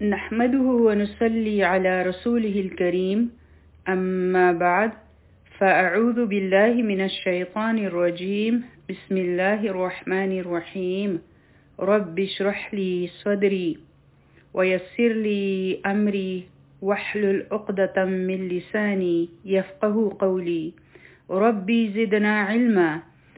نحمده ونصلي على رسوله الكريم أما بعد فأعوذ بالله من الشيطان الرجيم بسم الله الرحمن الرحيم رب اشرح لي صدري ويسر لي أمري واحلل عقدة من لساني يفقه قولي ربي زدنا علما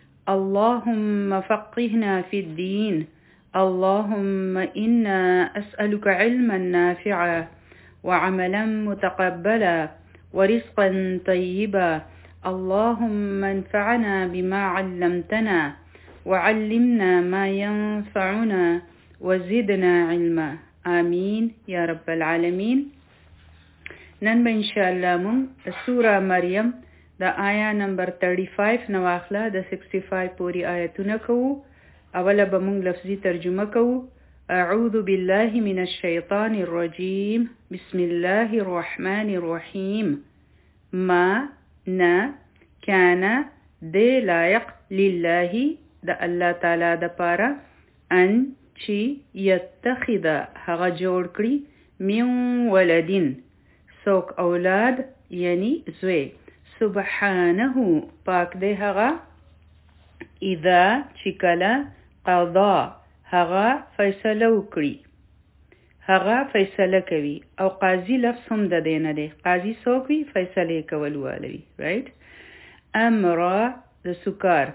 اللهم فقهنا في الدين اللهم إنا أسألك علما نافعا وعملا متقبلا ورزقا طيبا اللهم انفعنا بما علمتنا وعلمنا ما ينفعنا وزدنا علما آمين يا رب العالمين. نن إن شاء الله من سورة مريم دا آية نمبر 35 نواخلا دا 65 پوری آیتونه کوو. اولا بمونگ لفظی ترجمه کوو. أعوذ بالله من الشيطان الرجيم بسم الله الرحمن الرحيم ما نا كان دي لايق لله دا الله تعالى دا پارا ان چی يتخذ هغا جوڑ کری من ولدین سوک اولاد یعنی زوی سبحانه پاک دے هغا اذا چکلا قضا هغا فیصله وکړي هغه فیصله کوي او قاضي لفظ هم د دینه دی. قاضي څوک وي؟ فیصله کول والوي. رائټ امر د سکار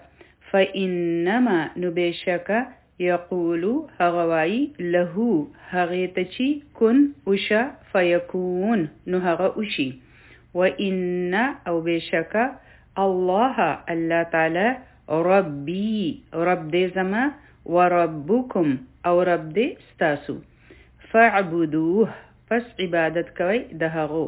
فانما نبشک یقول هغه وای له هغه ته چی کن وشا فیکون نو هغه وشي. وان او بشک الله الله تعالی ربي رب دې زما وربكم او رب دې ستاسو فاعبدوه پس عبادت کوي د هغو.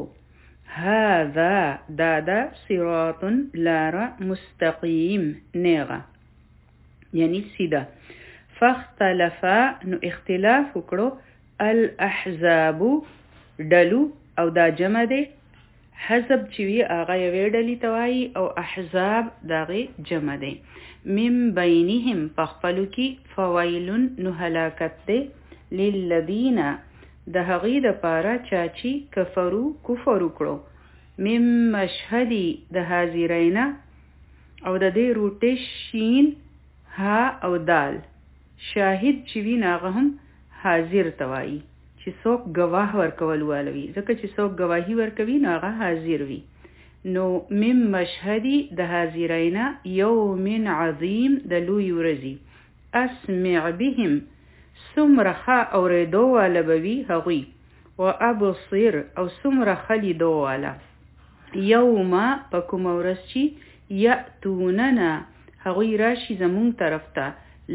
هذا دادا صراط لارا مستقيم نیغه یعنی سیده. فاختلفا نو اختلاف وکړو الاحزاب ډلو او دا جمع دی. حزب چوی آغا یوی ډلی توائی او احزاب داغی جمع دی. من بینهم پخپلو کی فویلن نو حلاکت دی للذین ده هغی ده پارا چاچی کفرو کفرو کرو من مشهدی ده حاضرینا او ده دی روٹی شین ها او دال شاهد چوی ناغا هم حاضر توائی چې څوک گواه ورکول والوي. ځکه چې څوک گواهی ورکوي نو هغه حاضر وي. نو من مشهدی د حاضرینا یوم عظیم د لوی ورځي. اسمع بهم څومره ښه اورېدو واله به وي هغوی. و ابصر او څومره ښه لیدو واله. یوم په کومه ورځ چې یأتوننا هغوی راشي زمونږ طرف ته.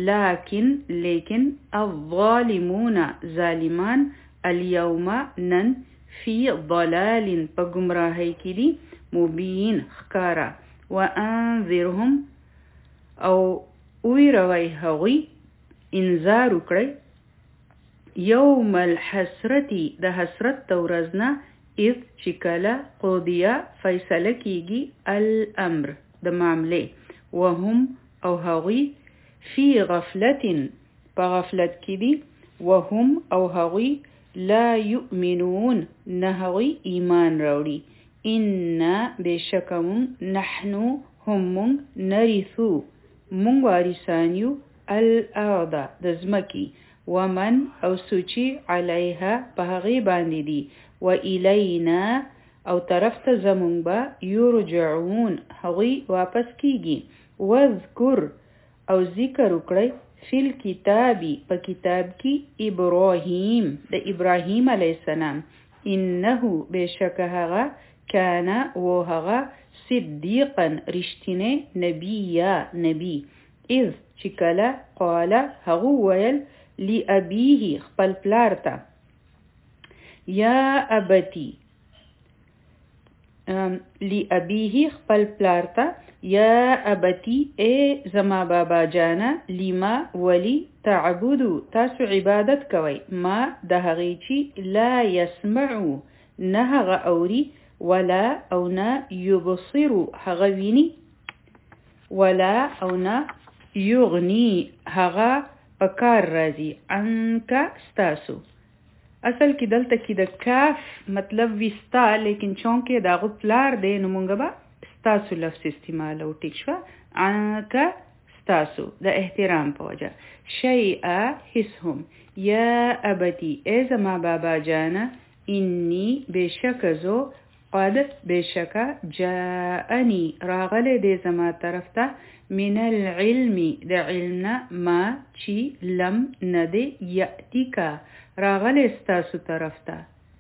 لیکن الظالمون ظالمان اليوم نن فی ضلال پا گمراہی کی دی مبین خکارا. وانذرهم او اوی روی هغوی انذار وکړی یوم الحسرتی د حسرت تورزنا اذ چکلا قودیا فیصله کیگی الامر د معامله وهم او هغوی فی غفلت پا غفلت کی دی وهم او هغوی لا یؤمنون نهغوی ایمان راوڑی. انا بشکمون نحنو هم نرثو من وارثانیو الارض دزمکی ومن او سوچی علیها پا هغی باندی دی و الینا او طرف زمون با یرجعون هغوی واپس کیگی. وذکر او ذکر وکړی فی الکتابی په کتاب کی ابراهیم د ابراهیم علیه السلام انه بشک هغه کان و هغه صدیقا رشتینه نبی اذ چکلا قال هغه ویل لابیه خپل پلار ته یا ابتی لابیه خپل پلار ته یا ابتی اے زما بابا جانا لما ولی تعبدو تاسو عبادت کوي ما د هغې چې لا يسمعو نه هغه اوري ولا او نه یبصرو هغه ویني ولا او نه یغنی هغه پکار راځي عنک ستاسو اصل کې دلته کې د کاف مطلب وستا لیکن چونکه داغه پلار دی نو مونږ به ستاسو لفظ استعمالو ټیک شو عنک ستاسو د احترام په وجه شیئا حسهم یا ابتی ای زما بابا جانا انی بشک زو قد بشک جاءنی راغله دی زما طرف ته من العلم د علمنا ما چی لم ندی یأتیکا راغله ستاسو طرف ته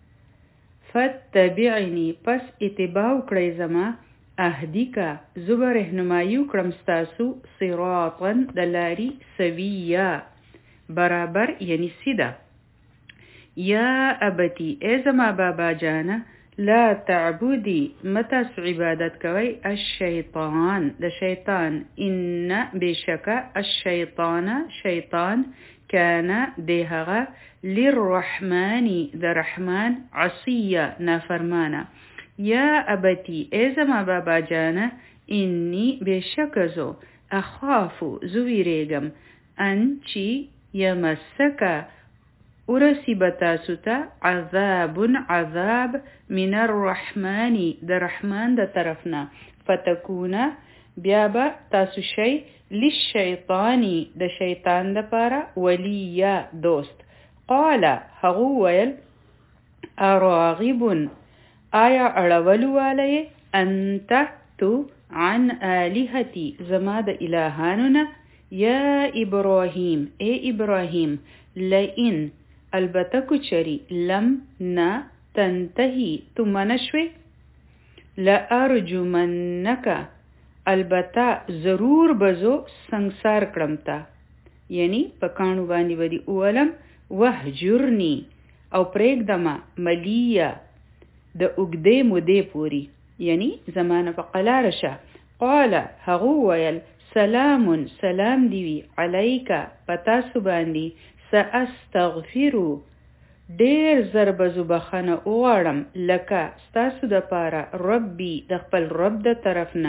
فتبعنی پس اتباع کړئ زما اهدیکا زبر رهنمایي کړم ستاسو صراطا د لاري سویا برابر یعنی سیده یا ابتی ای زما بابا جانا لا تعبدی متاس عبادت کوي الشیطان د شیطان ان بشک الشیطان شیطان کان دهغه للرحمن د رحمان عصیا نافرمانه یا ابتی ای زما بابا جانا انی بشک زو اخافو زویریگم انچی یمسک ورسی بتاسو تا عذاب عذاب من الرحمن د رحمان د طرفنا فتکونا بیابا تاسو شی للشیطانی د شیطان د پارا ولیا دوست قال هغو ویل اراغبن آیا اړولو والی انت تو عن آلهتی زما د الهانونا یا ابراهیم ای ابراهیم لئن البته کچری لم نا تنتهی تو منشوی لارجمنک البته ضرور بزو سنگسار کړمتا یعنی پکانو باندې ودی اولم وهجرنی او پریږدما ملیه د اوګدې مودې پوری یعنی زمانه په قلارشه قال هغو ویل سلام سلام دیوی علیکا پتا سباندی سأستغفرو ډیر زربزو بخنه اوغړم لکه ستاسو د پاره ربی د خپل رب د طرفنا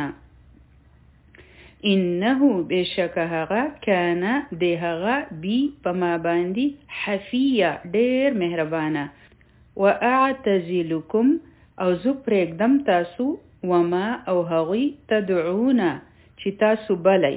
انه بشک هغه کان د هغه بی پما باندې حفیه ډیر مهربانه واعتزلکم او زو پرېږدم تاسو وما او هغوی تدعونا چې تاسو بلی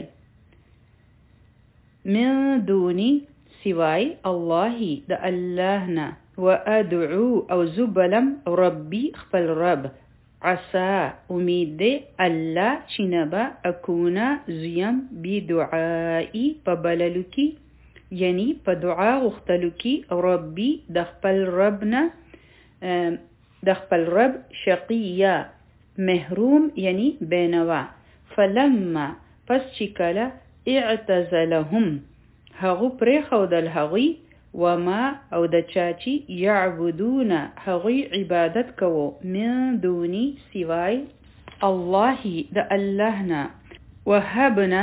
من دونی سوای الله د الله نه وادعو او زو بلم ربی خپل رب عسى امید دی الله چې نبا اکونا زیم بی دعائی په بللو کی یعنی په دعا غختلو کی ربی د خپل رب نه د خپل رب شقیه محروم یعنی بینوا فلما پس چې کله اعتزلهم هغو پرې خودل هغوی وما او د چاچی یعبدون هغوی عبادت کوو من دونی سوای الله د الله نه وهبنا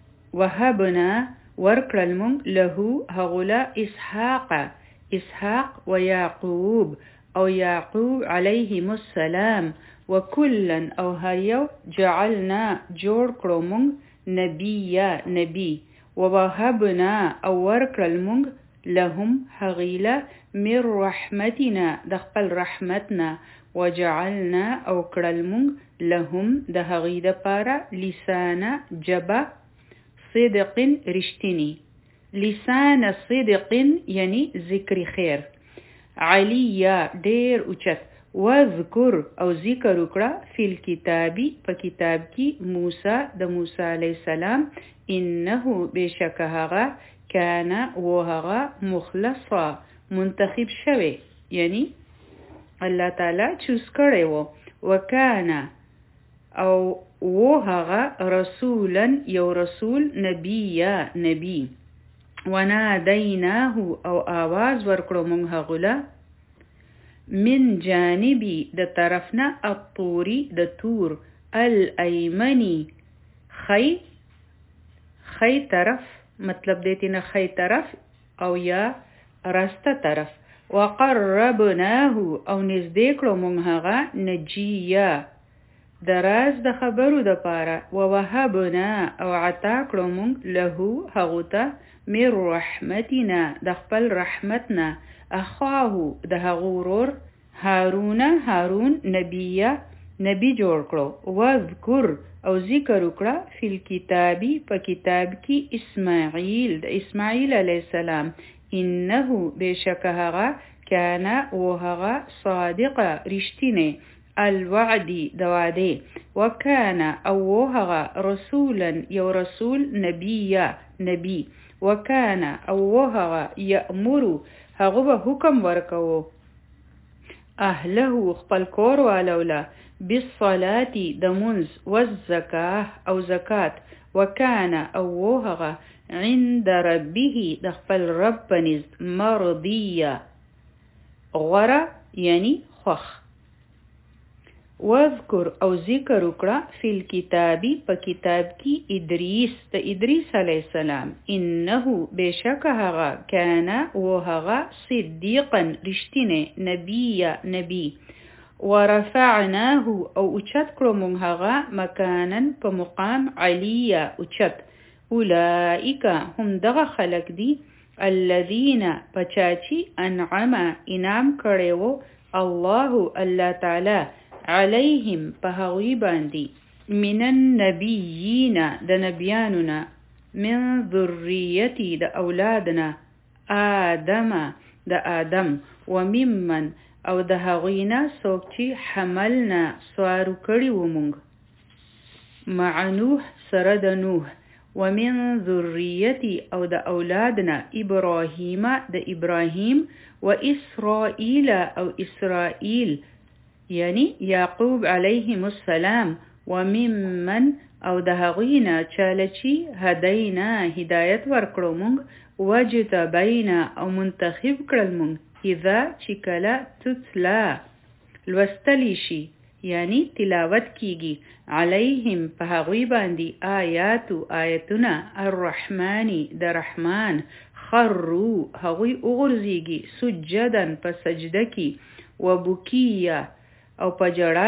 ورکړل مونږ له هغولا اسحاق و یعقوب او یعقوب علیهم السلام وکلا او هر یو جعلنا جوړ کړو مونږ نبی ووهبنا او ورکړل مونږ لهم هغیله من رحمتنا د خپل رحمتنا وجعلنا او کړل مونږ لهم د هغې دپاره لسان جبه صدق رشتینی لسان صدق یعنی ذکر خیر علیه ډیر اوچت وذکر او ذکر وکړه فی الکتابی په کتاب کې موسی د موسی علیه السلام انه بشک هغه کان و هغه مخلصا منتخب شوی یعنی الله تعالی چوز کړی و وکانا او و هغه رسولا یو رسول نبی ونادیناه او آواز ورکړو مونږ هغوله من جانبی د طرفنا الطوری د تور الایمنی خی طرف مطلب دیتی نه خی طرف او یا راسته طرف وقربناه او نزدې کړو مونږ هغه نجیه دراز د خبرو د پاره ووهبنا او عطا کړو مونږ له هغو ته من رحمتنا د خپل رحمتنا اخاه د هغورور هارون نبی جوړ کړو وذکر او ذکر وکړه فی الکتابی په کتاب کې اسماعیل د اسماعیل علیه السلام انه بشک هغه کان او هغه صادق رښتینه الوعدی د وعده وکانا او هغه رسولا یو رسول نبی وکانا او هغه یأمر هغه به حکم ورکوو اهله خپل کور والولا بالصلاة د منز والزکاه او زکات وکانا او هغه عند ربه د خپل رب پنځ مرضیه غره یعنی خوخ وذکر او ذکر وکړه فی الکتابی په کتاب کې ادریس علیه السلام انه بشک هغه کان او هغه صدیقا رښتینه نبی ورفعناه او اوچت کړو مونږ هغه مکانن په مقام علیه اوچت اولئک هم دغه خلق دي الذین پچاچی انعم انعام کړو الله تعالی علیهم په هغوی باندې من النبیین د نبیانونا من ذریتی د اولادنا آدم وممن او د هغوینا څوک چې حملنا سوارو کړي وو مونږ مع نوح سره د نوح ومن ذریتی او د اولادنا ابراهیم د ابراهیم و اسرائیل او اسرائیل یعنی یعقوب علیهم السلام وممن او د هغوینا چاله چې هدینا هدایت ورکړو مونږ وجتبینا او منتخب کړل مونږ اذا چې کله تتلا لوستلی شي یعنی تلاوت کیږي علیهم په هغوی باندې آیتونه الرحمن د رحمان خروا هغوی اغرزیږي سجدن په سجده کې وبکیه او په جړا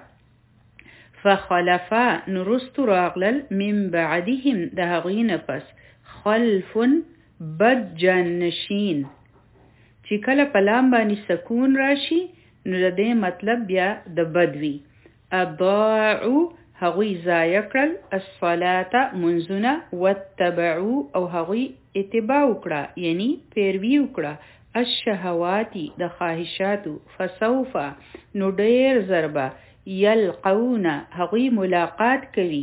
سره فخلفا نرست راغلل من بعدهم د هغوی نه پس خلف بد جانشین چې کله په لام باندې سکون راشي نو د دې مطلب بیا د بدوی اضاعوا هغوی ضایع کړل الصلاة منځونه واتبعوا او هغوی اتباع وکړه یعنی پیروي وکړه الشهواتی د خواهشاتو فسوف نو ډیر ضربه یلقون هغوی ملاقات کوي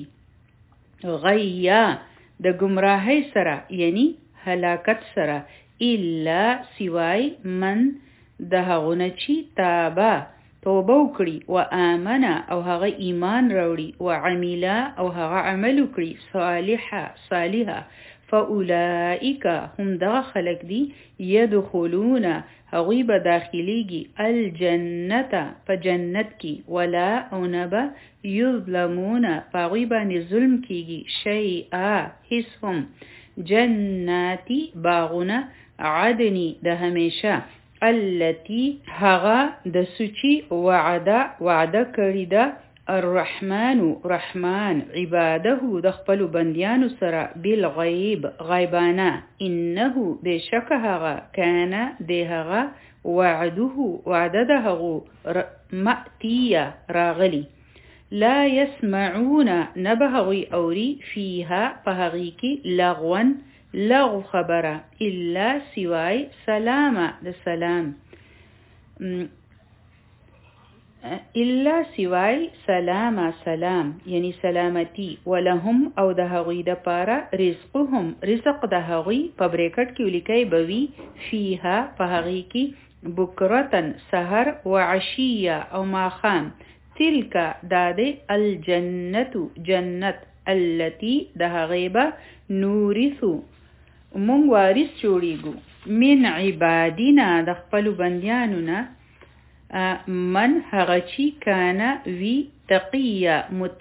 غیا د گمراهی سره یعنی هلاکت سره الا سوای من د هغونه چې توبه وکړي و آمن او هغه ایمان راوړي و عملا او هغه عمل وکړي صالحه فاولئک هم دغه خلق دي يدخلون هغوی به داخليږي الجنه په جنت کې ولا او نبا یظلمون هغوی باندې ظلم کیږي شیئا هیڅ هم جناتی باغونه عدنی د همیشه التي هغه د سوچي وعده کړی ده رحمان عباده د خپل بندیانو سره بالغیب غیبانه انه بشک هغه کان د هغه وعده ده هغه مأتیه راغلی لا يسمعون نبهغی اوری فیها پهغی کی لغو خبره الا سوای سلامه د سلام الا سوای سلام یعنی سلامتی ولهم او د هغوی د پاره رزق د هغوی په بریکټ کې ولیکي بوي فيها په هغوی کې بکرتن سحر وعشیه او ماخام تلک داده جنت التي د هغیبه نورثو مونږ وارث جوړیږو من عبادنا د خپل بندیانو نه من هغه چی کانا وی تقیه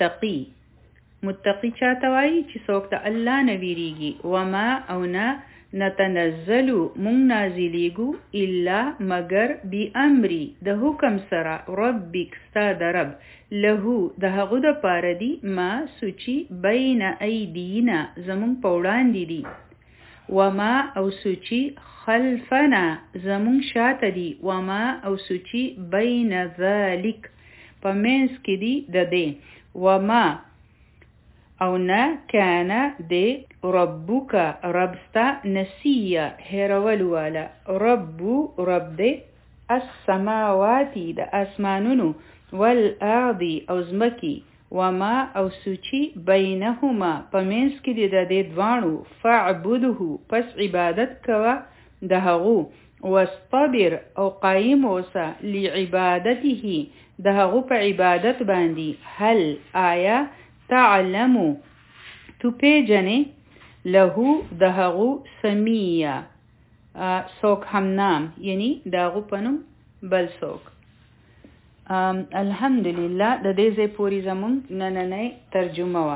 متقی چاته وایي چې څوک د الله نه ویریږي وما او نه نتنزلو مونږ نازلیږو الا مگر بامری د حکم سره ربک ستا د رب له د هغه د پاره دی ما سوچي بین ایدینا زمونږ په وړاندې دي وما او سوچي خلفنا زمون شاته دي وما او سوچی بین ذالک پمینس کی دی دده وما او نه کانا دی ربک ربستا نسیه هیرولو والا رب دی السماواتی د اسمانونو والارضی او زمکی وما او سوچی بینهما پمینس کی دی د دې دوانو فعبده پس عبادت کوا دهغو واستبر او قائم اوسه لعبادته دهغو په عبادت باندې هل آیا تعلمو تو پیجنه له دهغو سمیه سوک همنام یعنی دهغو پنم بل سوک الحمدلله د دې ځای پوری زمونږ نننۍ ترجمه وه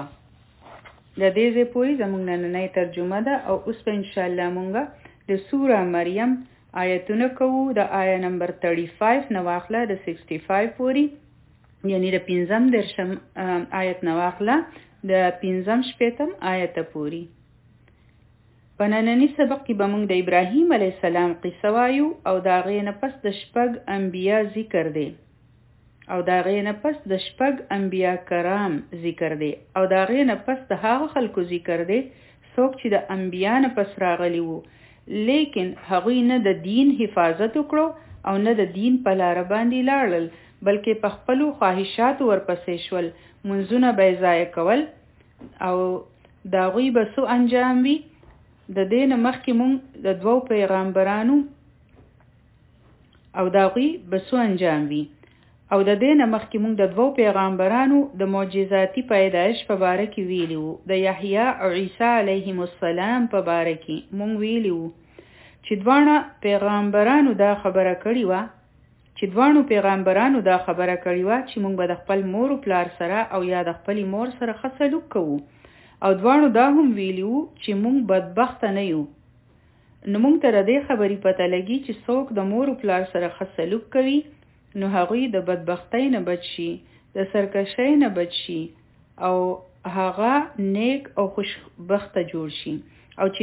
ده او اوس په انشاءالله مونږه د سوره مریم آیتونه کوو د آیه نمبر 35 نه واخله د 65 پوری یعنی د 15 آیت نه واخله د 15 آیت پوری په نننی سبق کې به مونږ د ابراهیم علیه السلام قصه وایو او د هغې نه پس د شپږ انبیا ذکر دی او دا غینه پس د شپږ انبیا کرام ذکر دی او دا غینه پس د هغه خلکو ذکر دی څوک چې د انبیا نه پس راغلی وو لیکن هغوی نه د دین حفاظت وکړو او نه د دین په لاره باندې لاړل بلکې په خپلو خواهشاتو ورپسې شول منځونه به یې ضایع کول او د هغوی به څه انجام وي د دې نه مخکې مونږ د دوو پیغمبرانو او د هغوی به څه انجام وي او د دې نه مخکې مونږ د دوو پیغمبرانو د معجزاتي پیدایش په باره کې ویلي وو د یحیی او عیسی علیهم السلام په باره کې مونږ ویلي وو چې دواړه پیغمبرانو دا خبره کړې وه چې مونږ به د خپل مور او پلار سره او یا د خپلې مور سره ښه سلوک کوو او دواړو دا هم ویلي وو چې مونږ بدبخته نه یو نو مونږ ته د دې خبرې پته لګي چې څوک د مور او پلار سره ښه سلوک کوي نو هغوی د بدبختۍ نه بچ شي د سرکشۍ نه بچ شي او هغه نیک او خوشبخته جوړ شي او چې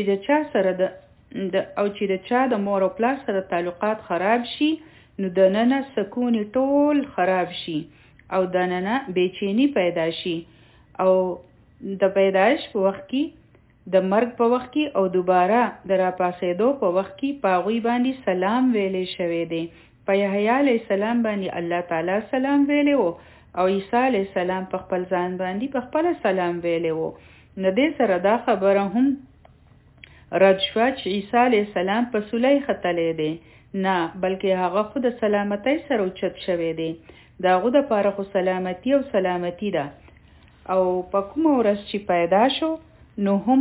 د چا د مور او پلار سره تعلقات خراب شي نو د ننه سکون ټول خراب شي او د ننه بیچینی پیدا شي او د پیدایش په وخت کې د مرګ په وخت کې او دوباره د راپاسېدو په وخت کې په هغوی باندې سلام ویلې شوی دی په یحیی علیه السلام باندې الله تعالی سلام ویلی وو او عیسی علیه السلام په خپل ځان باندې په خپله سلام ویلی وو نو دې سره دا خبره هم رد شوه چې عیسی علیه السلام په سولی ختلی دی نه بلکې هغه خو د سلامتۍ سره اوچت شوی دی د هغو دپاره خو سلامتي او سلامتي ده او په کومه ورځ چې پیدا شو نو هم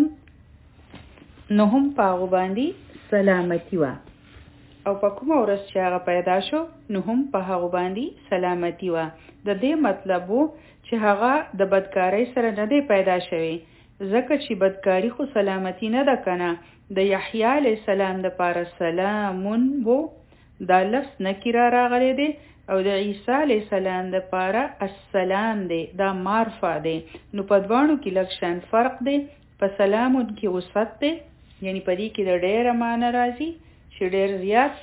په هغو باندې سلامتي وه او په کومه ورځ چې هغه پیدا شو نو هم په هغه باندې سلامتی وه د دې مطلب وو چې هغه د بدکارۍ سره نه دی پیدا شوی ځکه چې بدکاری خو سلامتی نه ده کنه د یحیی علیه السلام دپاره سلامون وو دا لفظ نکره راغلی دی او د عیسی علیه السلام دپاره السلام دی دا معرفه دی نو په دواړو کې لږ شان فرق دی په سلامون کې وسط دی یعنی په دې کې د ډېره معنی راځي چې ډېر زیات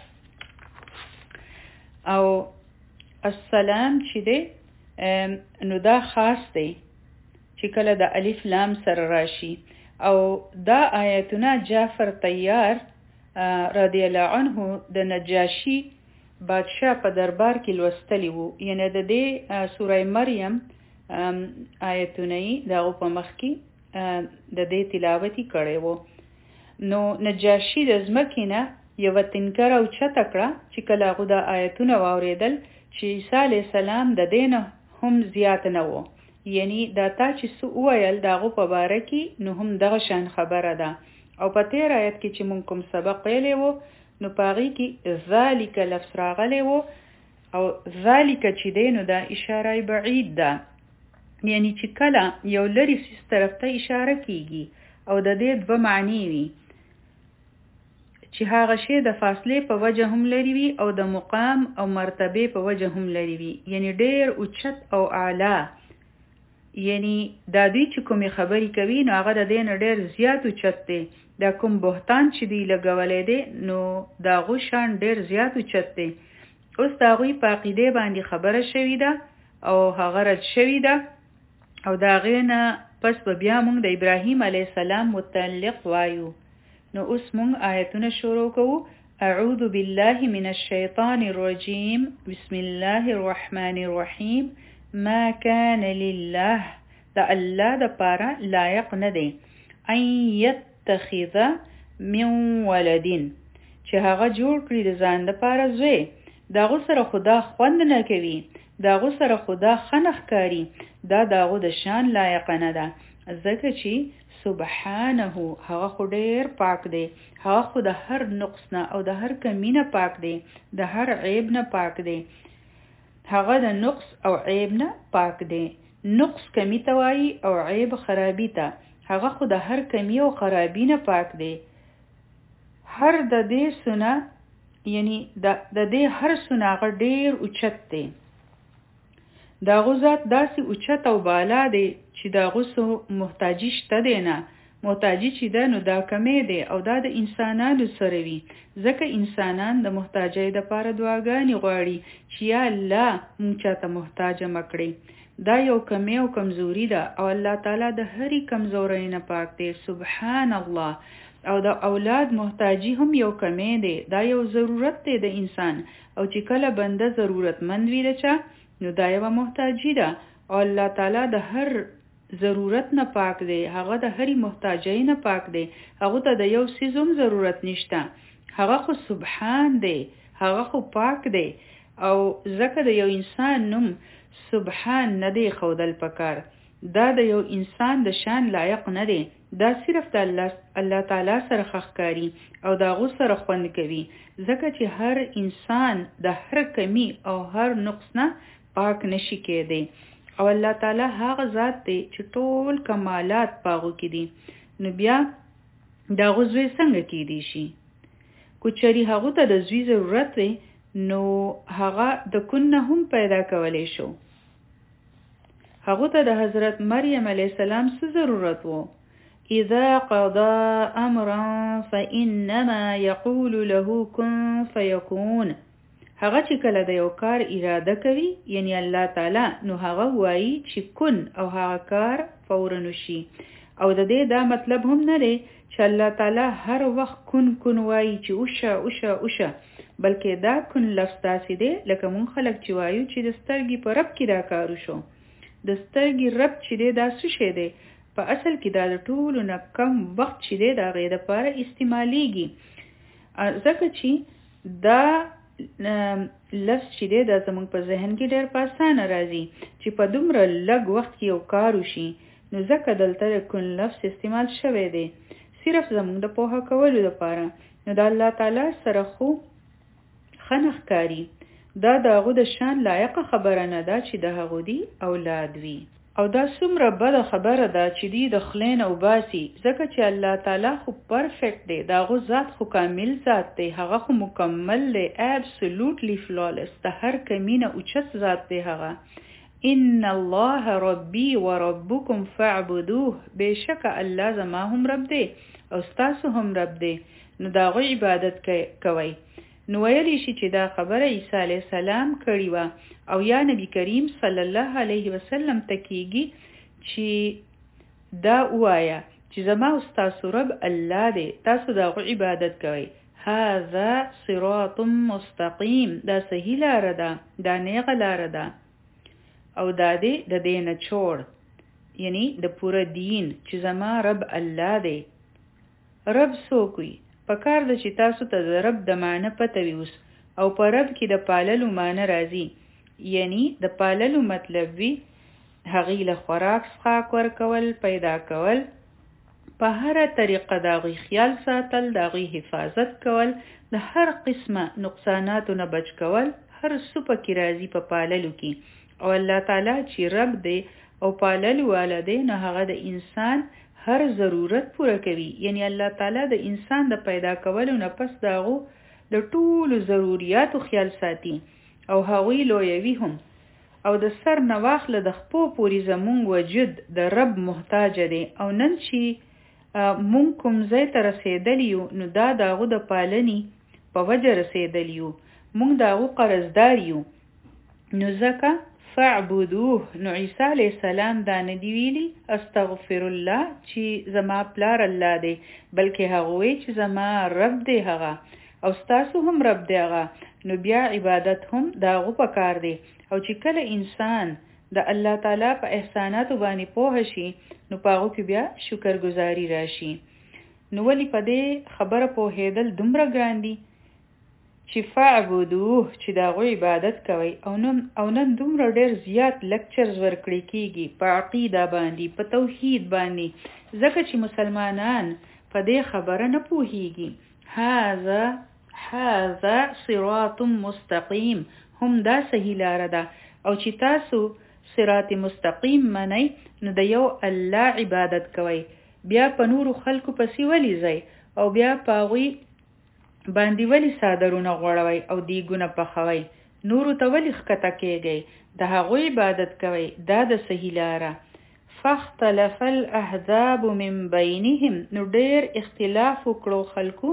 او السلام چې دی نو دا خاص دی چې کله د الف لام سره راشي او دا آیتونه جعفر طیار رضی الله عنه د نجاشي بادشاه په دربار کې لوستلی وو یعنی د دې سوره مریم آیتونه یې د هغو په مخ کې د دې تلاوت یې کړی وو نو نجاشي د ځمکې نه یوه تنکره اوچته کړه چې کله هغو دا آیتونه واورېدل چې عیسی علیه السلام د دې نه هم زیات نه و یعنی دا تا چې څه وویل د هغو په باره کې نو هم دغه شان خبره ده او په تېر آیت کې چې مونږ کوم سبق ویلی و نو په هغې کې ذالک لفظ راغلی و او ذالک چې دی نو دا اشاره بعید ده یعنی چې کله یو لرې څیز طرف ته اشاره کیږي او د دې دوه معنی وي چې هغه شی د فاصلې په وجه هم لري وي او د مقام او مرتبه په وجه هم لري وي یعنی ډېر اوچت او اعلی یعنی دا دوی چې کومې خبرې کوي نو هغه د دې نه ډېر زیات اوچت دی. دا کوم بهتان چې دوی لګولی دی نو د هغو شان ډېر زیات اوچت دی. اوس د هغوی په عقیدې باندې خبره شوې ده او هغه رد شوې ده او د هغې نه پس به بیا موږ د ابراهیم علیه السلام متعلق وایو. نو اوس موږ آیتونه شروع کوو. اعوذ بالله من الشیطان الرجیم بسم الله الرحمن الرحیم. ما كان لله دا الله دا پارا لایق ندی ان يتخذ من ولدین چې هغه جوړ کړي د ځان د پاره زوی. داغو سره خدا خوند نه کوي، داغو سره خدا خنخ کاری، دا داغو د شان لایق نه ده. ځکه چې سبحانه هغه خو ډیر پاک دی، هغه خو د هر نقص نه او د هر کمی نه پاک دی، د هر عیب نه پاک دی. هغه د نقص او عیب نه پاک دی. نقص کمی ته وایي او عیب خرابی ته. هغه خو د هر کمی او خرابی نه پاک دی. هر د دې سونه یعنی د دې هر سونه هغه ډیر اوچت دی. داغو ذات داسې اوچت او بالا دی چې داغو سو محتاجی شته دی نه. محتاجی چې ده نو دا کمی دی او دا د انسانانو سره وي. ځکه انسانان د محتاجۍ د پاره دعاګانې غواړي چې یا الله مونږ چاته محتاجه مکړي. دا یو کمی او کمزوري ده او الله تعالی د هرې کمزورۍ نه پاک دی. سبحان الله. او د اولاد محتاجی هم یو کمی دی. دا یو ضرورت دی د انسان او چې کله بنده ضرورتمند وي د چا نو دا یو محتاجی ده او الله تعالی د هر ضرورت نه پاک دی. هغه د هرې محتاجۍ نه پاک دی. هغه ته د یو څیز هم ضرورت نشته. هغه خو سبحان دی، هغه خو پاک دی. او ځکه د یو انسان نوم سبحان نه دی ښودل پکار. دا د یو انسان د شان لایق نه دی. دا صرف د الله تعالی سره ښکاري او د هغو سره خوند کوي. ځکه چې هر انسان د هر کمی او هر نقص نه پاک نشي کېدی. او الله تعالی هغه ذات دی چې ټول کمالات پاغو کې دي. نو بیا دا هغو زوی څنګه کېدی شي؟ کو چری هغو ته د زوی ضرورت وي نو هغه د کن نه هم پیدا کولی شو. هغو ته د حضرت مریم علیه السلام څه ضرورت وو؟ اذا قضى امرا فانما يقول له كن فيكون. هغه چې کله د یو کار اراده کوي یعنی الله تعالی نو هغه وایي چې کن او هغه کار فورا وشي. او د دې دا مطلب هم نه دی چې الله تعالی هر وخت کن وایي چې اوشه اوشه اوشه، بلکې دا کن لفظ داسې دی لکه مونږ خلک چې وایو چې د سترګې په رب کې دا کار وشو. د سترګې رب چې دی دا څه شی دی؟ په اصل کې دا د ټولو نه کم وخت چې دی د هغې دپاره استعمالیږي. ځکه چې دا لفظ چې دی دا زموږ په ذهن کې ډېر په اسانه راځي چې په دومره لږ وخت کې یو کار وشي. نو ځکه دلته د کن لفظ استعمال شوی دی صرف زموږ د پوهه کولو دپاره. نو د الله تعالی سره خو ښه نه ښکاري. دا د هغو د شان لایقه خبره نه ده چې د هغو دی اولاد وي. او دا څومره بده خبره ده چې دی د خلې نه وباسي. ځکه چې الله تعالی خو پرفیکټ دی. د هغو ذات خو کامل ذات دی. هغه خو مکمل دی. absolutely flawless. د هر کمی نه اوچت ذات دی هغه. ان الله ربي وربكم فاعبدوه. بشک الله زما هم رب دی او ستاسو هم رب دی. نو د هغو عبادت کوئ. نو ویلی شي چې دا خبره عیسی علیه السلام کړې وه او یا نبی کریم صلی الله علیه وسلم ته کېږي چې دا ووایه چې زما او ستاسو رب الله دی، تاسو د هغو عبادت کوئ. هذا صراط مستقیم. دا صحیح لاره ده، دا نیغه لاره ده. او دا دی د دې نه چور یعنی د پوره دین چې زما رب الله دی. رب څوک وي؟ پکار ده چې تاسو ته د رب د معنی پته وي اوس. او په رب کې د پاللو معنی راځي. یعنی د پاللو مطلب وي هغې له خوراک څښاک ورکول، پیدا کول، په هره طریقه د هغوی خیال ساتل، د هغوی حفاظت کول، د هر قسمه نقصاناتو نه بچ کول، هر څه پکې راځي په پاللو کې. او الله تعالی چې رب دی او پاللو والا دی نو هغه د انسان هر ضرورت پوره کوي. یعنی الله تعالی د انسان د پیدا کولو نه پس د هغو د ټولو ضروریاتو خیال ساتي او هغوی لویوي هم. او د سر نه واخله د خپو پورې زمونږ وجود د رب محتاج دی او نن چې مونږ کوم ځای ته رسېدلی یو نو دا د هغو د پالنې په وجه رسېدلی یو مونږ د هغو قرضدار یو نو ځکه فاعبدوه نو عیسی علیه السلام دا نه دی ویلي استغفر الله چې زما پلار الله دی بلکې هغه وی چې زما رب دی هغه او ستاسو هم رب دی هغه نو بیا عبادت هم د هغو په کار دی او چې کله انسان د الله تعالی په احساناتو باندې پوه شي نو په هغو کې بیا شکرګزاري راشي نو ولې په دې خبره پوهېدل دومره ګران دي چې فاعبدوه چې د هغو عبادت کوئ او نن دومره ډېر زیات لیکچرز ورکړی کېږي په عقیده باندې په توحید باندې ځکه چې مسلمانان په دې خبره نه پوهېږي هذا صراط مستقیم هم دا صحیح لاره ده او چې تاسو صراط مستقیم منئ نو د یو الله عبادت کوئ بیا په نورو خلکو پسې ولی ځئ او بیا په هغوی باندې ولی څادرونه غوړوئ او دیګونه پخوئ نورو ته ولی ښکته کیږئ د هغوی عبادت کوئ دا د صحیح لاره فاختلف الاحزاب من بینهم نو ډېر اختلاف وکړو خلکو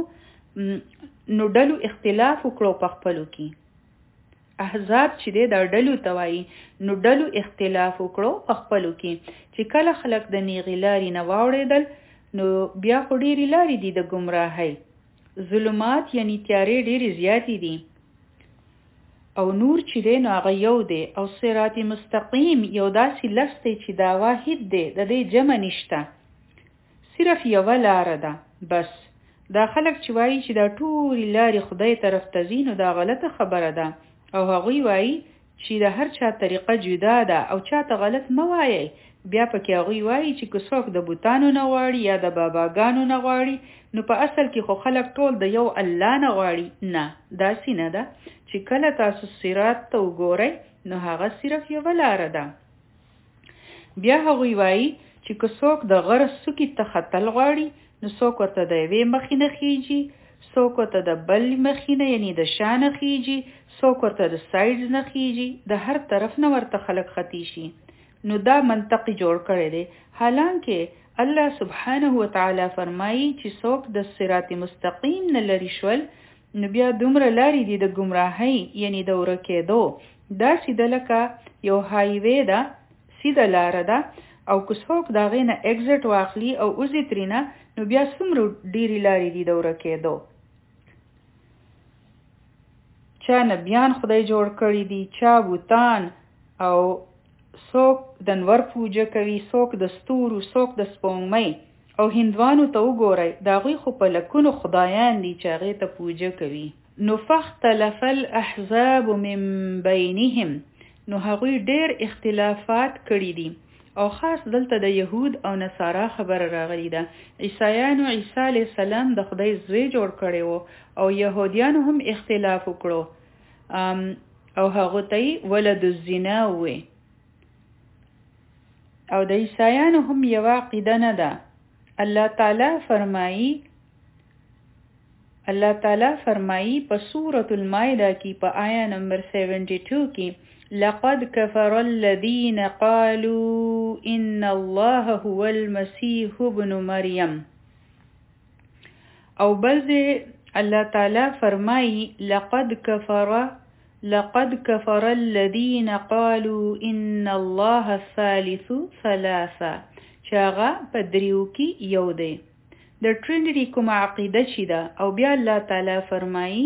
نو ډلو اختلاف وکړو په خپلو کې احزاب چې دی دا ډلو ته وایي نو ډلو اختلاف وکړو په خپلو کې چې کله خلک د نیغې لارې نه واوړېدل نو بیا خو ډېرې لارې دي د ګمراهۍ ظلمات یعنی تیارې ډېرې زیاتې دي او نور چې دی نو هغه یو دی او صراط مستقیم یو داسې لس دی چې دا واحد دی د دې جمع نشته صرف یوه لاره ده بس دا خلک چې وایي چې دا ټولې لارې خدای طرف ته ځي نو دا غلطه خبره ده او هغوی وایي چې د هر چا طریقه جدا ده او چاته غلط مه وایي بیا پکې هغوی وایي چې که څوک د بوتانو نه غواړي یا د باباګانو نه غواړي نو په اصل کې خو خلک ټول د یو الله نه غواړي نه داسې نه ده چې کله تاسو صراط ته وګورئ نو هغه صرف یوه لاره ده بیا هغوی وایي چې که څوک د غره څوکې ته ختل غواړي نو څوک ورته د یوې مخې نه خیږي څوک ورته د بل مخې نه یعنی د شا نه خیږي څوک ورته د سایډز نه خیږي د هر طرف نه ورته خلک خطی شي نو دا منطقي جوړ کړی دی حالانکه الله سبحانه وتعالی فرمایي چې څوک د صراط مستقیم نه لرې شول نو بیا دومره لارې دي د ګمراهۍ یعنی د ورکېدو داسې ده لکه یو هایوې ده سیده لاره ده او که څوک د هغې نه اگزټ واخلي او وځي ترېنه نو بیا څومره ډېرې لارې دي د ورکېدو چا نبیان خدای جوړ کړي دي چا بوتان او څوک د نور پوجه کوي څوک د ستورو څوک د سپوږمۍ او هندوانو ته وګورئ د هغوی خو په لکونو خدایان دي چې هغې ته پوجه کوي نو فاختلف الاحزاب من بینهم نو هغوی ډېر اختلافات کړي دي او خاص دلته د یهود او نصارا خبره راغلی ده عیسایانو عیسی علیه السلام د خدای زوی جوړ کړی و او یهودیانو هم اختلاف وکړو او هغو ته یې ولد الزنا ووی او د عیسایانو هم یوه عقیده نه ده الله تعالی فرمایي په سورة المائده کې په آیه نمبر 72 کې لقد كفر الذين قالوا إن الله هو المسيح ابن مريم او بلځ الله تعالی فرمایي لقد كفر الذين قالوا إن الله الثالث ثلاثة چاغه په دریو کې یو دی د ټرینیټي کوم عقیده چې ده او بیا الله تعالی فرمایي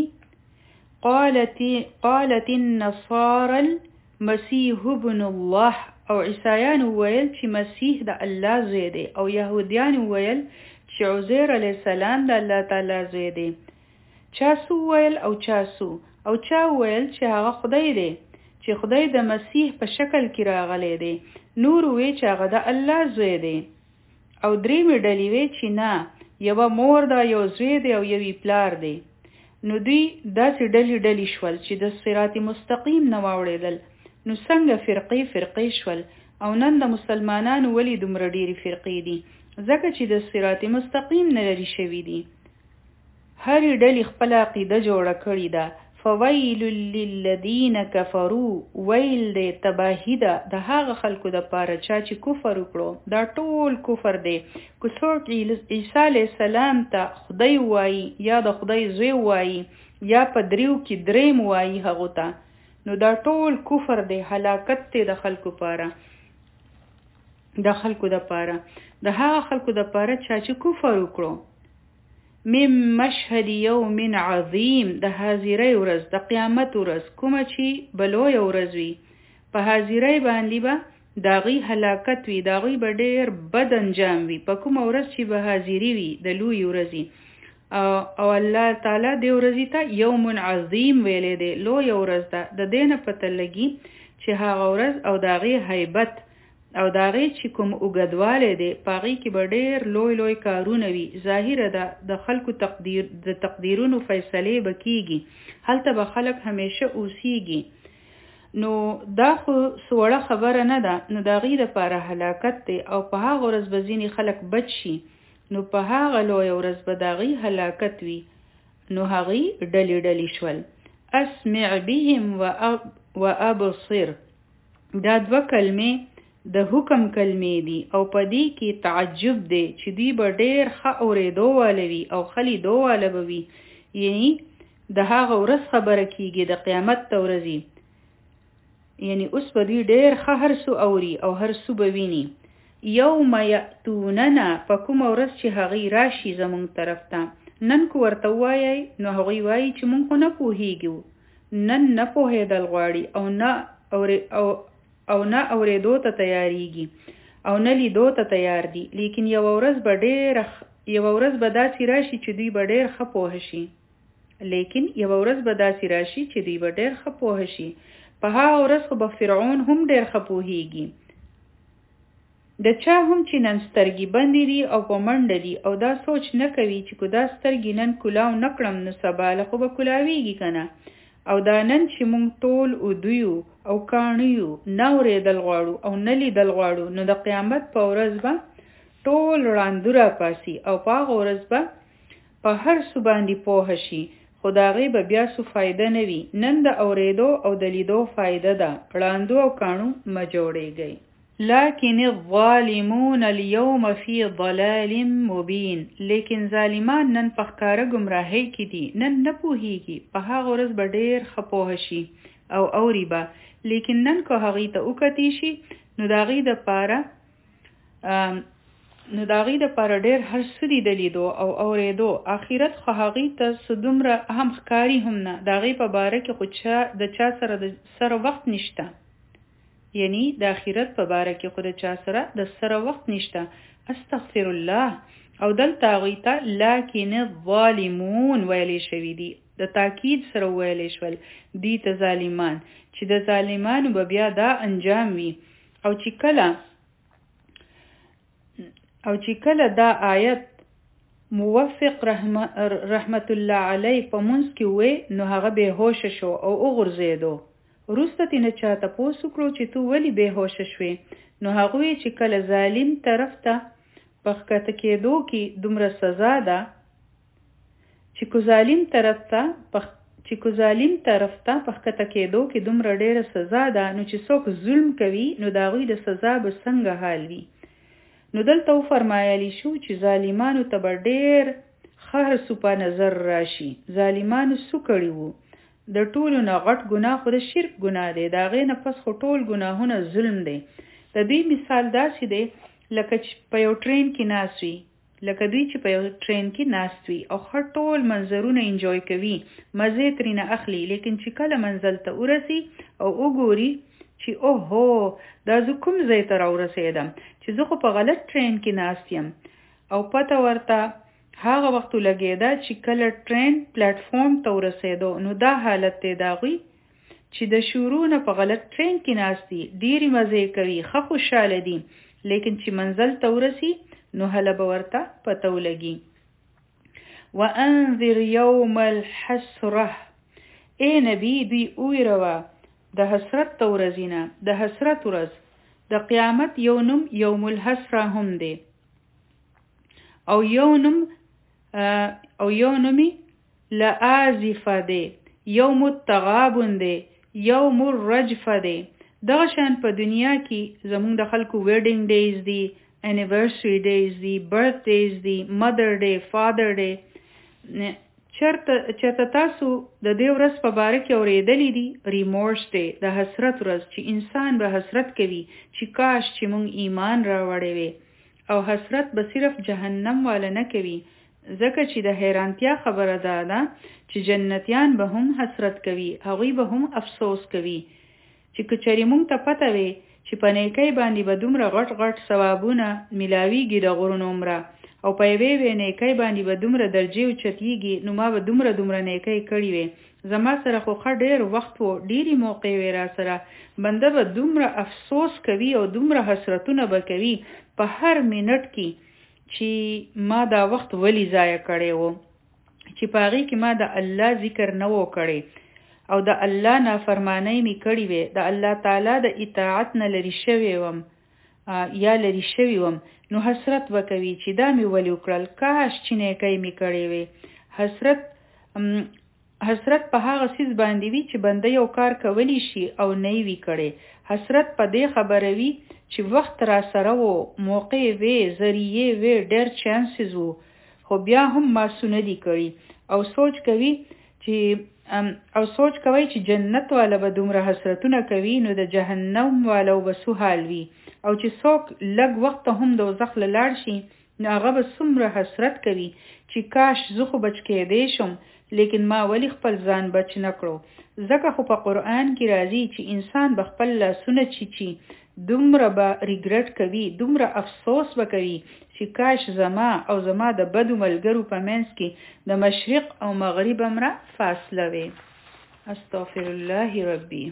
قالت النصارى المسيح ابن الله او عیسایان ویل چې مسیح د الله زوی دی او یهودیان ویل چې عزیر علیه السلام د الله تعالی زوی دی چا ویل او چا ویل چې هغه خدای دی چې خدای د مسیح په شکل کې راغلی دی نور وی چې هغه د الله زوی دی او درېمې ډلې وی چې نه یوه مور ده یو زوی دی او یوې پلار دی نو دوی داسې ډلې شول چې د صراط مستقیم نه واوړېدل نو څنګه فرقې شول او نن د مسلمانانو ولې دومره ډېرې فرقې دي ځکه چې د صراط مستقیم نه لرې شوي دي هرې ډلې خپله عقیده جوړه کړې ده فویل للذین کفروا ویل دی تباهی ده د هغه خلکو د پاره چا چې کفر وکړو دا ټول کفر دی که څوک عیسی علیه السلام ته خدای وایي یا د خدای زوی وایي یا په دریو کې دریم وایي هغو ته نو دا ټول کفر دی هلاکت دی د خلکو پاره د خلکو د پاره د هغه خلکو د پاره چا چې کفر وکړو من مشهد یوم عظیم د حاضری ورځ د قیامت ورځ کومه چې بلوی ورځ وي په حاضری باندې به داغي هلاکت وي داغي به ډیر بد انجام وي په کومه ورځ چې به حاضری وي د لوی ورځي او الله تعالی د ورځی ته یوم عظیم ویلې دی لوی ورځ ده د دینه پته لګي چې هغه ورځ او داغي هیبت او داغه چې کوم اوګدواله دی پاغي کې به ډېر لوی کارونه وي ظاهر ده د خلکو تقدیرونو فیصله بکیږي هلته به خلک همیشه اوسیږي نو دا خو سوړه خبره نه ده نو داغه لپاره هلاکت دی او په هغه ورځ به ځینې خلک بچ شي نو په هغه لوی ورځ به داغه هلاکت وي نو هغه ډلې شول اسمع بهم وابصر دا دوه کلمې د حکم کلمې دي او په دې کې تعجب دی چې دوی به ډېر ښه اورېدو واله وي او ښه لیدو واله به وي یعنی د هغه ورځ خبره کېږي د قیامت د ورځې یعنی اوس به دوی ډېر ښه هر څه اوري او هر څه به ویني یوم یأتوننا په کومه ورځ چې هغوی راشي زموږ طرف ته نن کو ورته ووایئ نو هغوی وایي چې موږ خو نه پوهېږو نن نه پوهېدل غواړي او نه اورېدو ته تیاریږي او نه لیدو ته تیار دي لیکن یو ورځ به داسې راشي چې دوی به ډېر ښه پوه شي په هغه ورځ خو به فرعون هم ډېر ښه پوهېږي د چا هم چې نن سترګې بندې دي او په منډه دي او دا سوچ نه کوي چې که دا سترګې نن کلاو نه کړم نو سبا له خو به کلاویږي که نه او دا نن چې موږ ټول ودویو او کاڼیو نه اورېدل غواړو او نه لیدل غواړو نو د قیامت په ورځ به ټول ړانده راپاسي او په هغه ورځ به په هر څه باندې پوه شي خو د هغې به بیا څه فایده نه وي نن د اورېدو او د لیدو فایده ده ړانده او کاڼو مه جوړېږئ لكن الظالمون اليوم في ضلال مبين لیکن ظالمان نن په ښکاره ګمراهۍ کې دي نن نه پوهېږي په هغه ورځ به ډېر ښه پوه شي او اوري به لیکن نن که هغې ته وکتې شي نو د هغې دپاره ډېر هر څه دي د لیدو او اورېدو آخرت خو هغې ته څه دومره هم ښکاري هم نه د هغې په باره کې خو د چا سره وخت نشته یعنی د آخرت په باره کې خو د چا سره وخت نشته استغفر الله او دلته هغوی ته لکن الظالمون ویلی شوي دي د تاکید سره ویلی شول دوی ته ظالمان چې د ظالمانو به بیا دا انجام وي او چې کله دا آیت موفق رحمت الله علی په منځ کې وی نو هغه بېهوشه شو او وغورځېدو وروسته ترې نه چا تپوس وکړو چې تو ولې بېهوشه شوې نو هغوی چې کله ظالم طرف ته په ښکته کېدو کې دومره سزا ده چې کو ظالم طرف ته په ښکته کېدو کې دومره ډېره سزا ده نو چې څوک ظلم کوي نو د هغوی د سزا به څنګه حال وي نو دلته وفرمایلی شو چې ظالمانو ته به ډېر ښه هر څه په نظر راشي ظالمانو څه کړي وو د ټولو نه غټ ګناه خو د شرک ګناه دی د هغې نه پس خو ټول ګناهونه ظلم دی د دوی مثال داسې دی لکه دوی چې په یو ټرین کې ناست وي او ښه ټول منظرونه انجوی کوي مزې ترېنه اخلي لیکن چې کله منزل ته ورسي او وګوري چې اوهو دا زه کوم ځای ته راورسېدم چې زه خو په غلط ټرین کې ناست یم او پته ورته هغه وخت لګېده چې کله ټرین پلیټفارم ته ورسېدو نو دا حالت دی د هغوی چې د شروع نه په غلط ټرین کې ناست دي ډېرې مزې کوي ښه خوشحاله دي لیکن چې منزل ته ورسي نو هله به ورته پته ولګي وانذر یوم الحسره ای نبی دوی وویروه د حسرت د ورځې نه د حسرت ورځ د قیامت یو نوم یوم الحسره هم دی او یو نومې لآزفه دی یوم التغابن دی، یوم الرجفه دی. دغه شان په دنیا کې زمونږ د خلکو ویډینګ ډیز دي، انیورسری ډیز دي، برث ډیز دي، مدر ډی، فادر ډی. چرته تاسو د دې ورځ په باره کې اورېدلی دي؟ ریمورس دی، د حسرت ورځ چې انسان به حسرت کوي چې کاش چې مونږ ایمان راوړی وی. او حسرت به صرف جهنم والا نه کوي، ځکه چې د حیرانتیا خبره ده چې جنتیان به هم حسرت کوي، هغوی به هم افسوس کوي چې کچری مونږ ته پته وي چې په نیکۍ باندې به دومره غټ غټ ثوابونه ملاویږي د غرونو عمره، او په یوې نیکۍ باندې به دومره درجې اوچتېږي، نو ما به دومره نیکۍ کړې وي. زما سره خو ښه ډېر وخت و، ډېرې موقع وې را سره، بنده به دومره افسوس کوي او دومره حسرتونه به کوي په هر منټ کې چې ما دا وخت ولی ضایع کړی و، چې په هغې کې ما د الله ذکر نه و کړی او د الله نافرمانی می کړی وی، د الله تعالی د اطاعت نه لرې شوی وم یا لرې شوی وم، نو حسرت وکوي چې دا می ولی وکړل، کاش چې نیکۍ می کړی وی. حسرت په هغه څیز باندې وي چې بنده یو کار کولی شي او نه وي کړی. حسرت په دې خبره وي چې وخت را سره و، موقع وی، ذریعه وی، ډېر چانسز وو، خو بیا هم ما سونه دي کړی. او سوچ کوي چې جنت والا به دومره حسرتونه کوي، نو د جهنم والا به سو حال وي. او چې څوک لږ وخت هم دوزخ له لاړ شي، نو هغه به څومره حسرت کوي چې کاش زه خو بچ کېدی شم، لیکن ما ولی خپل ځان بچ نه کړو. ځکه خو په قرآن کې راځي چې انسان به خپل لاسونه چیچي، دومره به ریګرټ کوي، دومره افسوس به کوي چې کاش زما او زما د بدو ملګرو په منځ کې د مشرق او مغرب امره فاصله وي. استغفر الله ربي.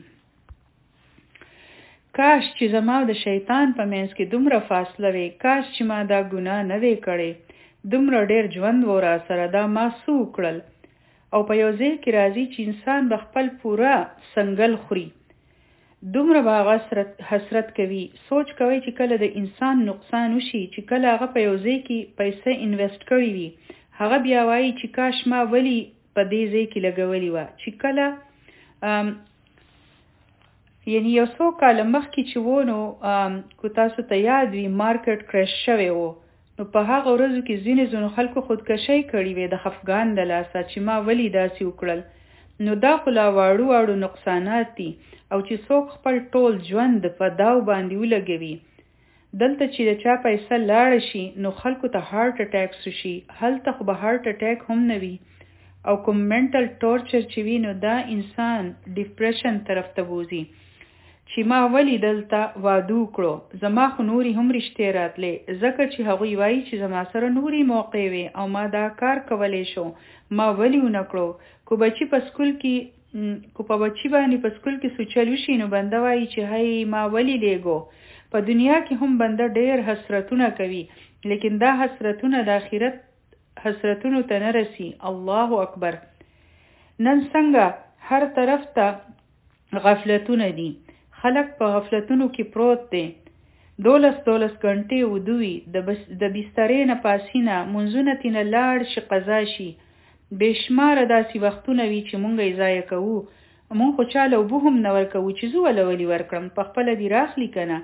کاش چې زما د شیطان په منځ کې دومره فاصله وي، کاش چې ما دا ګناه نه وی کړی، دومره ډیر ژوند و را سره، دا ما څه وکړل. او په یو ځای کې راځي چې انسان به خپل پوره سنګل خوري، دومره به هغه حسرت کوي. سوچ کوي چې کله د انسان نقصان وشي، چې کله هغه په یو ځای کې پیسې انویسټ کړي وي، هغه بیا وایي چې کاش ما ولی په دې ځای کې لګولې وه. چې کله یعنی یو څو کاله مخکې چې و، نو کو تاسو ته یاد وي مارکیټ کرش شوی و، نو په هغه ورځو کې ځینې خلکو خودکشۍ کړې وې د خفګان د لاسه چې ما ولی داسې وکړل. نو دا خو لا واړو نقصانات دي، او چې څوک خپل ټول ژوند په داو باندې ولګوي. دلته چې د چا پیسه لاړه شي، نو خلکو ته هارت اټیکس شي، هلته خو به هارت اټیک هم نه وي. او کوم منټل ټورچر چې وي، نو دا انسان ډیپریشن طرف ته بوزي چې ما ولی دلته واده وکړو، زما خو نوري هم رشتې راتلې، ځکه چې هغوی وایي چې زما سره نوري موقع وي او ما دا کار کولی شو، ما ولی ونه کړو. کو په بچی باندې په سکول کې سوچل وشي، نو بنده وایي چې هی ما ولی لیګو. په دنیا کې هم بنده ډیر حسرتونه کوي، لیکن دا حسرتونه د آخرت حسرتونو ته نه رسی. الله اکبر. نن څنګه هر طرف ته غفلتونه دي، خلق په غفلتونو کې پروت دی، 12 غنټې ودوي، د بسترې نه پاسینه منځونه تینه لاړ شي، قضا شي. بېشماره داسې وختونه وي چې مونږ یې ضایع کوو. مونږ خو چاله اوبه هم نه ورکوو چې زه ولې ورکړم، په خپله دې راخلي که نه.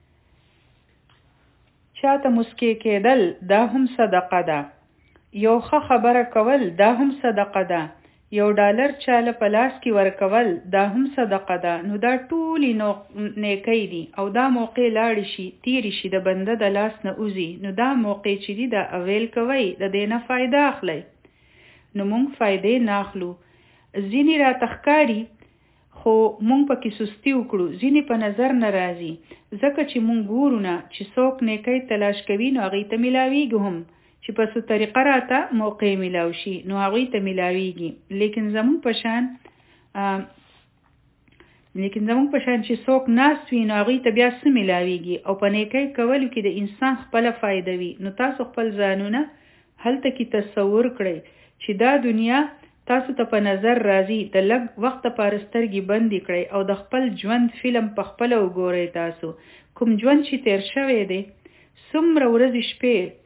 چاته مسکې کېدل دا هم صدقه ده، یو ښه خبره کول دا هم صدقه ده، $1 چاله په لاس کې ورکول دا هم صدقه ده. نو دا ټولې نیکۍ دي، او دا موقع لاړې شي، تیرې شي، د بنده د لاس نه اوځي. نو دا موقع چې دي دا اویل کوئ، د دې نه فایده اخلئ. نو مونږ فایدې نه اخلو. ځینې راته ښکاري خو مونږ پکې سستی وکړو، ځینې په نظر نه راځي، ځکه چې مونږ ګورو نه چې څوک نیکۍ تلاش کوي، نو هغوی ته میلاویږي هم چې په څه طریقه راته موقع میلاو شي، نو هغوی ته میلاویږي. لیکن زمونږ په شان چې څوک ناست وي، نو هغوی ته بیا څه میلاویږي. او په نیکۍ کولو کې د انسان خپله فایده وي. نو تاسو خپل ځانونه هلته کې تصور کړئ چې دا دنیا تاسو ته په نظر راځي، د لږ وخت لپاره سترګې بندې کړئ او د خپل ژوند فلم په خپله وګورئ. تاسو کوم ژوند چې تیر شوی دی، څومره ورځې شپې،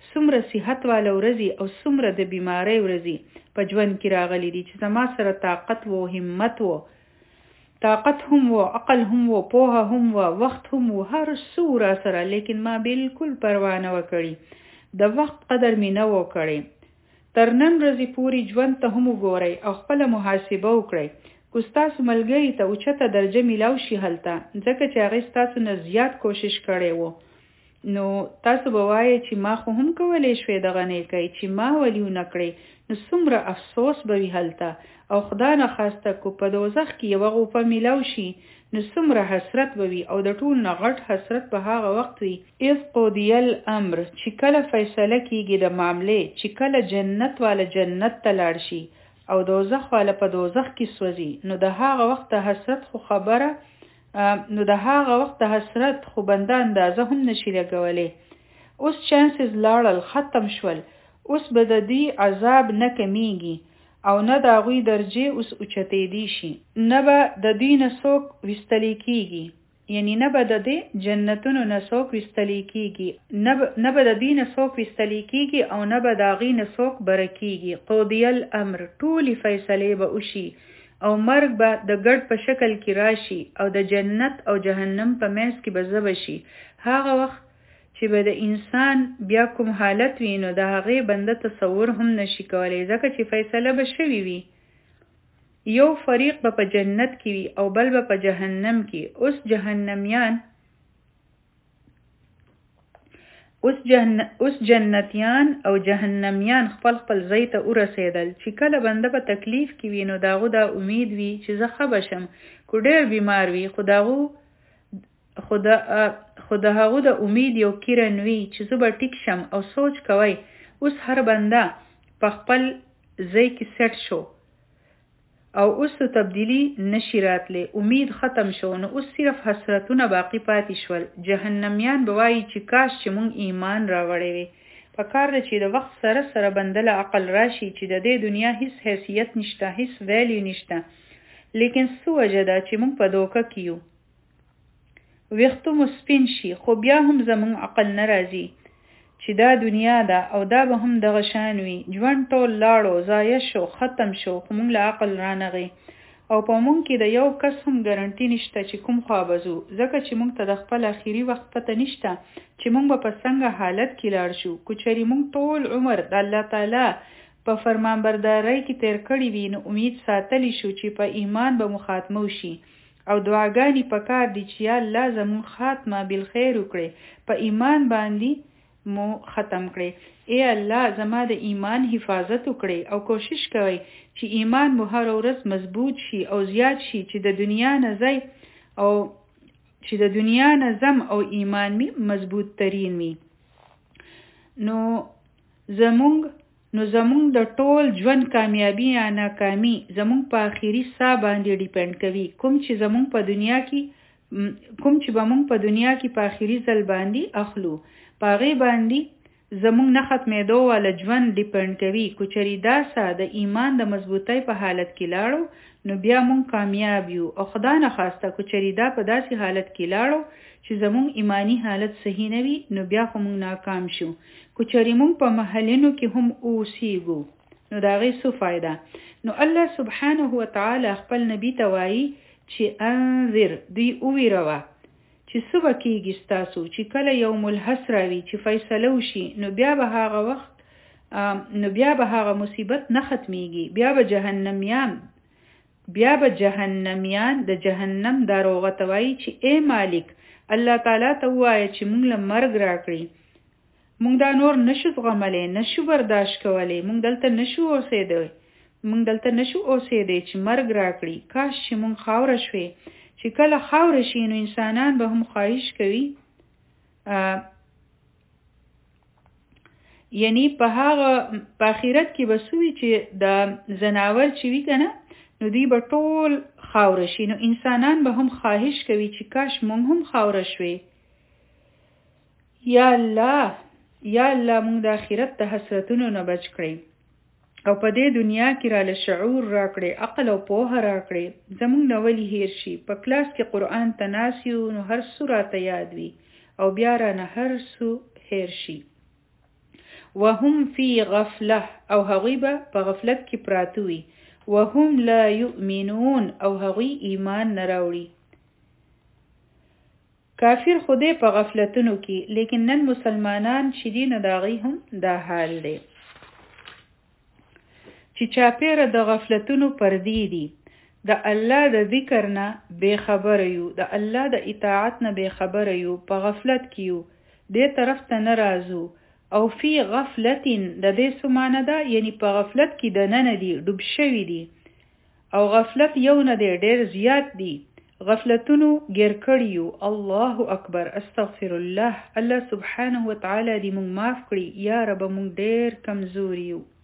څومره صحت والا ورځي او څومره د بیماری ورځي په ژوند کې راغلي دي چې زما سره طاقت و همت و طاقت هم و عقل هم و پوهه هم و وخت هم و هر څه را سره، لیکن ما بالکل پروا نه وکړي، د وخت قدر مې نه و کړی. تر نن ورځې پورې ژوند ته هم وګورئ او خپله محاسبه وکړئ. که ستاسو ملګري ته اوچته درجه میلاو شي هلته، ځکه چې هغې ستاسو نه زیات کوشش کړی و، نو تاسو به وایئ چې ما خو هم کولی شوې دغه نیکۍ چې ما ولې ونه کړې، نو څومره افسوس به وي هلته. او خدا نخواسته که په دوزخ کې یوه غوپه میلاو شي، نو څومره حسرت به وي، او د ټول نه غټ حسرت به هغه وخت وي اذ قضی الامر، چې کله فیصله کیږي د معاملې، چې کله جنت والا جنت ته لاړ شي او دوزخ والا په دوزخ کې سوځي، نو د هغه وخت حسرت خو خبره نو د هغه وخت حسرت خو بنده اندازه هم نشي لګولی. اوس چانسز لاړل، ختم شول، اوس به د دې عذاب نه کمیږي او نه د هغوی درجې اوس اوچتېدی شي، نه به د دوی نه څوک ویستلی کیږي، یعنی نه به د دې جنتونو نه څوک ویستلی کیږي، نه به د دوی نه څوک ویستلی کیږي او نه به د هغوی نه څوک بره کیږي. قضی الامر، ټولې فیصلې به وشي او مرګ به د ګډ په شکل کې راشي او د جنت او جهنم په منځ کې به ضبط شي. هغه وخت چې به د انسان بیا کوم حالت وي، نو د هغې بنده تصور هم نشي کولی، ځکه چې فیصله به شوي وي. یو فریق به په جنت کې وي او بل به په جهنم کې. اوس جنتیان او جهنمیان خپل خپل ځای ته ورسېدل، چې کله بنده په تکلیف کې وي، نو داغو دا امید وي چې زه ښه بشم. که ډېر بیمار وي، خو د هغو د امید یو کرن وي چې زه به ټیک شم، او سوچ کوئ اوس هر بنده په خپل ځای کې سیټ شو او اوس تبدیلی نشي راتلی، امید ختم شو، نو اوس صرف حسرتونه باقی پاتې شول. جهنمیان به وایي چې کاش چې مونږ ایمان راوړی وي. په کار ده چې د وخت سره سره بندله عقل راشي چې د دې دنیا هیڅ حیثیت نشته، هیڅ ویلیو نشته، لیکن څه وجه ده چې مونږ په دوکه کې یو. ویښتو مو سپین شي، خو بیا هم زمونږ عقل نه راځي چې دا دنیا ده او دا به هم دغه شان وي. ژوند ټول لاړو، ضایع شو، ختم شو، خو مونږ له عقل رانغی او په مونږ کې د یو کس هم ګارنټي نشته چې کوم خوا به ځو، ځکه چې مونږ ته د خپل اخري وخت پته نشته چې مونږ به په څنګه حالت کې لاړ شو. که چېرې مونږ ټول عمر د الله تعالی په فرمانبردارۍ کې تیر کړی وي، نو امید ساتلی شو چې په ایمان به مو خاتمه وشي، او دعاګانې پکار دي چې یا الله زمون خاتمه بالخیر وکړي، په ایمان باندې مو ختم کړي. ای الله زما د ایمان حفاظت وکړي، او کوشش کوي چې ایمان مو هر ورځ مضبوط شي او زیات شي، چې د دنیا نه زم او ایمان می مضبوط ترین وي. نو زمونږ د ټول ژوند کامیابی یا ناکامی زمونږ په آخري ساه باندې ډیپند کوي. کوم چې به مونږ په دنیا کې په آخري ځل باندې اخلو، په هغې باندې زمونږ نه ختمېدو والا ژوند ډیپند کوي. که چېرې دا ساه د ایمان د مضبوطۍ په حالت کې لاړو، نو بیا مونږ کامیاب یو، او خدا نخواسته که چېرې دا په داسې حالت کې لاړو چې زمونږ ایمانی حالت صحیح نه وي، نو بیا خو مونږ ناکام شو. که چېرې مونږ په محلینو کې هم اوسیږو، نو د هغې څه فایده؟ نو الله سبحانه وتعالی خپل نبی ته وایي چې انذر، دوی وویروه چې څه به کېږي ستاسو چې کله یوم الحسره وي، چې فیصله وشي، نو بیا به هغه مصیبت نه ختمیږي. بیا به جهنمیان د جهنم داروغه ته وایي چې ای مالک، الله تعالی ته ووایه چې مونږ له مرګ راکړي، مونږ دا نور نشو زغملی، نشو برداشت کولی، مونږ دلته نشو اوسېدی چې مرګ راکړي. کاش چې مونږ خاوره شوې. چې کله خاوره شي، نو انسانان به هم خواهش کوي، یعنی په آخرت کې به سوي چې د زناور چې وي که نه، نو دوی به ټول خاوره شي، نو انسانان به هم خواهش کوي چې کاش مونږ هم خاوره شوې. یا الله مونږ د آخرت د حسرتونو نه بچ کړئ، او په دې دنیا کې راله شعور راکړي، عقل او پوهه راکړي. زمونږ نه ولې هیر شي؟ په کلاس کې قرآن ته ناست یو، نو هر څه راته یاد وي، او بیا رانه هر څه هیر شي. وهم فی غفله او هغوی به په غفلت کې پراته وي وهم لا یؤمنون او هغوی ایمان نه راوړي کافر خدای په غفلتونو کې لیکن نن مسلمانان چې دي نه د هغوی هم دا حال دی چې چاپیره د غفلتونو پردې دي د الله د ذکر نه بے خبر یو د الله د اطاعت نه بے خبر یو په غفلت کې یو دې طرف ته نه راځو او فی غفلت د دې سمانه ده یعنی په غفلت کې د نن دي ډوب شوي دي او غفلت یو نه دی ډیر زیات دي غفلتونو ګیر کړیو الله اکبر استغفر الله الله سبحانه وتعالى دې مونږ معاف کړي یا رب مونږ ډیر کمزور یو